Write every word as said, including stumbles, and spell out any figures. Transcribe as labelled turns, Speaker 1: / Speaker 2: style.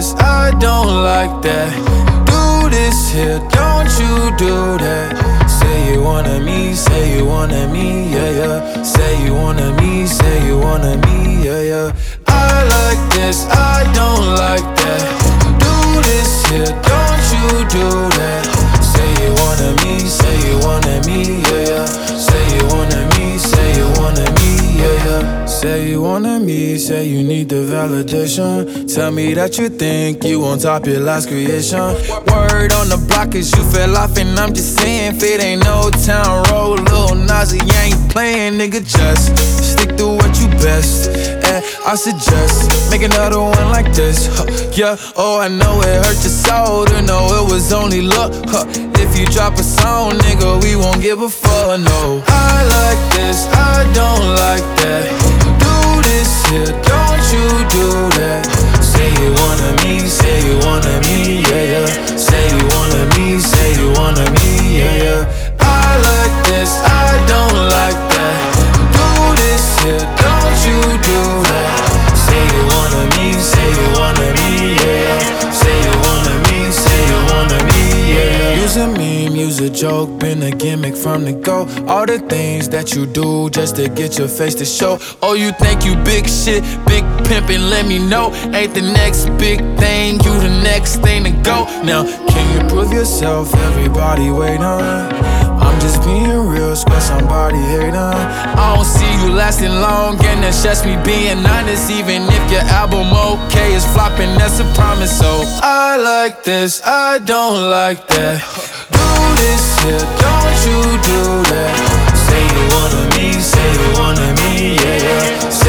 Speaker 1: this, I don't like that. Do this here, don't you do that. Say you wanted me, say you wanted me, yeah, yeah. Say you wanted me, say you wanted me, yeah, yeah. I like this, I don't like that. Do this here, don't you do that. Say you wanted me, say you wanted me, yeah, yeah. Say you wanted me, say you wanted me, yeah, yeah. Say you wanted me, say you need the validation. Tell me that you think you on top your last creation. Word on the block is you fell off and I'm just saying, if it ain't no town road, Lil Nazi ain't playing, nigga, just stick to what you best. And I suggest make another one like this, huh, yeah. Oh, I know it hurt your soul to know it was only luck, huh. If you drop a song, nigga, we won't give a fuck, no. I like this, I don't like that. Do this here, don't you do that. Say you wanted me, say you wanted me, yeah, yeah. Say you wanted me, say you wanted me, yeah, yeah. I like this, I don't like that. Do this here, don't you do that. Say you wanted me, say you wanted me, yeah. Say you wanted me, say you wanted me, yeah. Use a meme, use a joke, been a gimmick from the go. All the things that you do just to get your face to show. Oh, you think you big shit, big pimpin', let me know. Ain't the next big thing, you the next thing to go. Now, can you prove yourself? Everybody waiting. I'm just being real, square somebody hating. I don't see you lasting long, and that's just me being honest. Even if your album okay is flopping, that's a promise. So I like this, I don't like that. Do this here, don't you do that. Say you wanted me, say you wanted me, yeah, yeah.